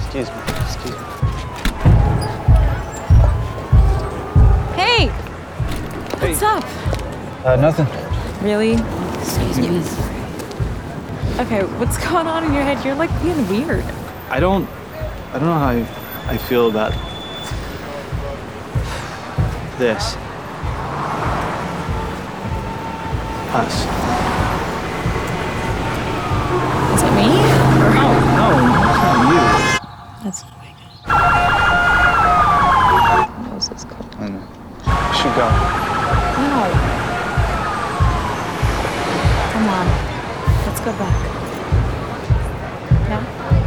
Excuse me. Excuse me. Hey! What's up? Nothing. Really? Excuse me. Okay, what's going on in your head? You're like being weird. I don't know how I feel about this. Us. Is it me? No, it's not you. That's not my God. My nose is cold. I know. We should go. No. Come on. Let's go back. Yeah?